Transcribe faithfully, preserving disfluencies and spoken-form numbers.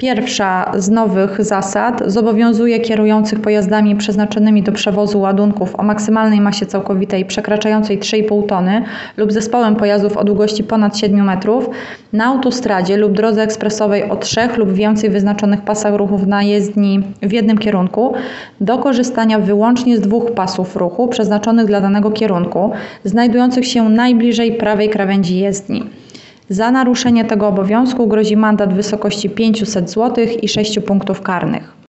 Pierwsza z nowych zasad zobowiązuje kierujących pojazdami przeznaczonymi do przewozu ładunków o maksymalnej masie całkowitej przekraczającej trzy i pół tony lub zespołem pojazdów o długości ponad siedem metrów na autostradzie lub drodze ekspresowej o trzech lub więcej wyznaczonych pasach ruchów na jezdni w jednym kierunku do korzystania wyłącznie z dwóch pasów ruchu przeznaczonych dla danego kierunku, znajdujących się najbliżej prawej krawędzi jezdni. Za naruszenie tego obowiązku grozi mandat w wysokości pięćset złotych i sześć punktów karnych.